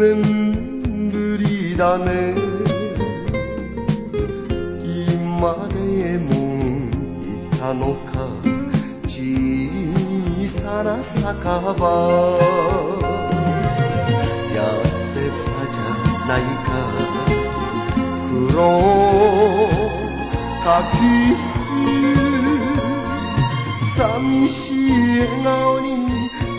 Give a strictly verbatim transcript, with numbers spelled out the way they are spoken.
年ぶりだね。今でもいたのか小さな酒場。痩せたじゃないか黒柿酢。寂しい笑顔に